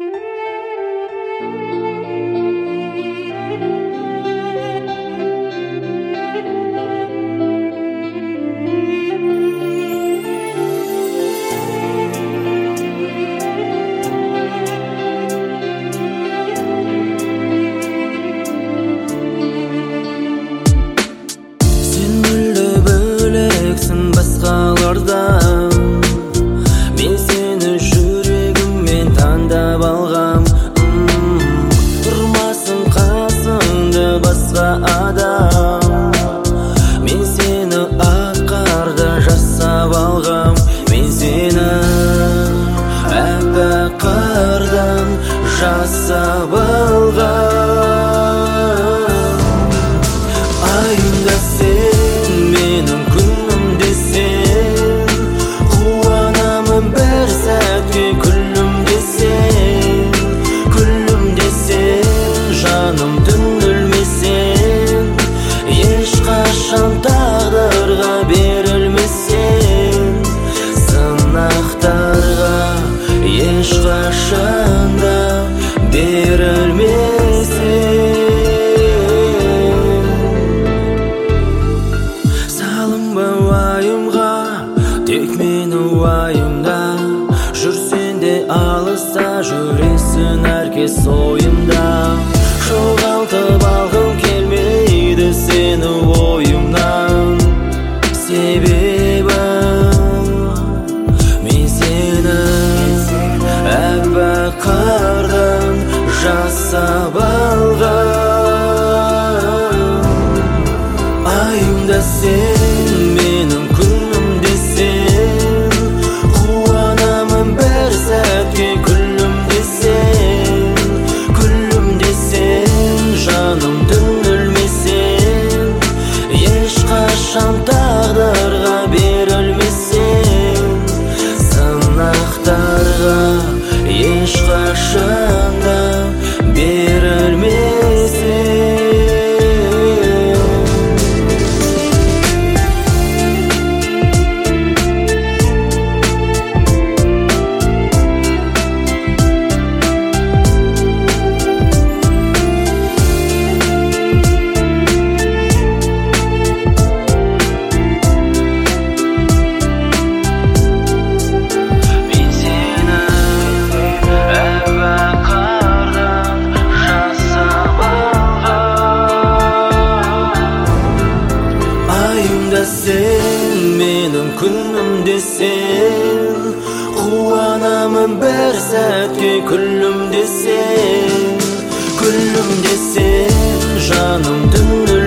Мен сені жүрегіммен таңдап алғам. Тұрмасын қасыңда басқа адам. Мен сені ақ қарда жасап алғам. Мен сені аппақ қардан жасап алғам. Айымда сен менің күнімде сен, қуанамын бір сәтке күлімде сен, жаным түңілмесен, ешқашан тағдырға берілмесен, сынақтарға ешқашан да берілмесен. Тек мені уайымда, жүрсен де алыста, жүресің әркез ойымда. Жоғалтып алғым келмейді сені ойымнан. Себебі мен сені аппақ қардан жасап алғам. Айымда сен менің күнімде сен, қуанамын бір сәтке күлімде сен, жаным түңілмесен, ешқашан тағдырға берілмесен, сынақтарға ешқашан да берілмесен. Сен менің күнімде сен, қуанамын бір сәтке күлімде сен, жаным түңілмесен.